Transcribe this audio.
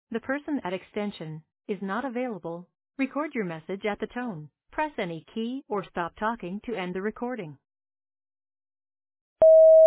The person at extension is not available. Record your message at the tone. Press any key or stop talking to end the recording.